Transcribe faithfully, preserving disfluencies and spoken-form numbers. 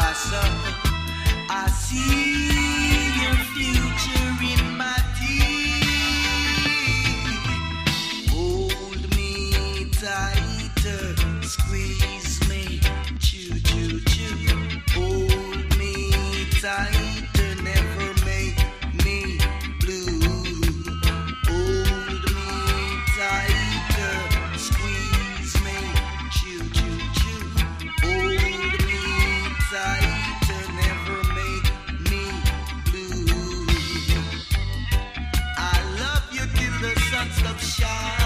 I see your future in my teeth. Hold me tighter, squeeze me, chew, chew, chew. Hold me tighter, never make me blue. Hold me tighter, squeeze me, chew, chew, chew. Hold me tighter, never make me blue. I love you till the sun stops shining.